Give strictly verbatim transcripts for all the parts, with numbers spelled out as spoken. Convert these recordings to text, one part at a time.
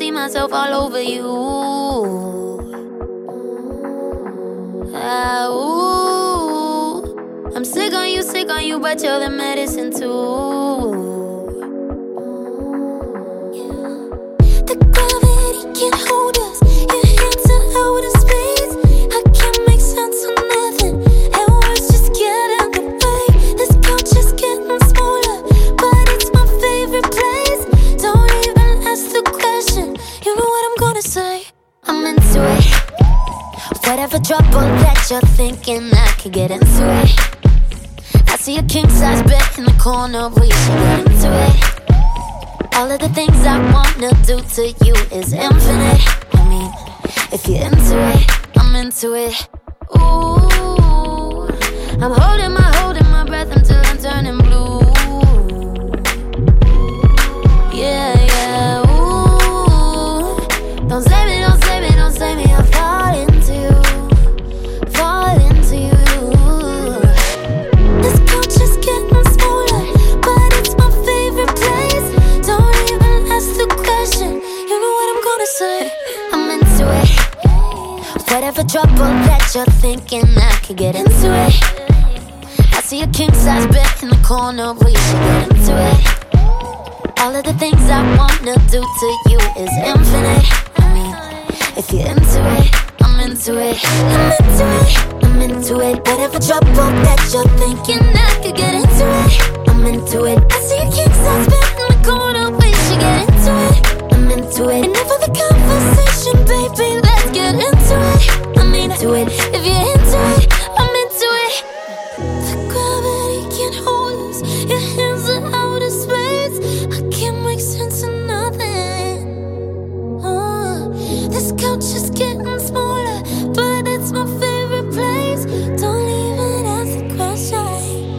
see myself all over you. Ah, ooh. I'm sick on you, sick on you, but you're the medicine too. The gravity can't hold us. Your hands are out of space. I can't make sense of nothing, and words just get in the way. This couch is getting smaller, but it's my favorite place. Don't even ask the question. You know what I'm gonna say. I'm into it. Whatever trouble that you're thinking, I could get into it. I see a king-size bed in the corner, we should get into it. All of the things I wanna do to you is infinite. I mean, if you're into it, I'm into it. Ooh, I'm holding my, holding my breath until I'm turning blue. Yeah, yeah, ooh. Don't save me, don't save me, don't save me, I'll fall into you, fall into you. This couch is getting smaller, but it's my favorite place. Don't even ask the question, you know what I'm gonna say. I'm into it. Whatever trouble that you're thinking, I could get into it. I see a king-size bed in the corner, we should get into it. All of the things I wanna do to you is infinite. I mean, if you're into it, I'm into it. I'm into it, I'm into it. Whatever trouble that you're thinking, I could get into it. I'm into it. I see a king-size bed in the corner, we should get into it. I'm into it. And for the conversation, baby, let's get into it. I'm into it. If you're into it, I'm into it. The gravity can't hold us. Your hands are out of space. I can't make sense of nothing. Oh, this couch is getting smaller, but it's my favorite place. Don't even ask the question.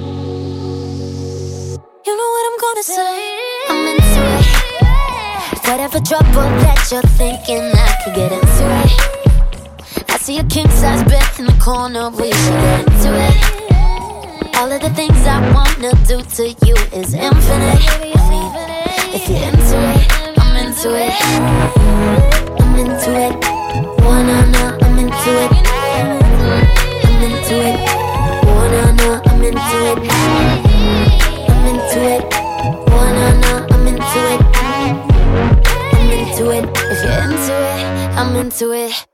You know what I'm gonna say. I'm into it. Whatever trouble that you're thinking, I could get into it. I see a king-size bed in the corner, we should get into it. All of the things I wanna do to you is infinite. I mean, if you're into it, I'm into it. I'm into it. Wanna, I'm into it. I'm into it. Wanna, I'm into it. I'm into it. Wanna, I'm into it. I'm into it. If you're into it, I'm into it.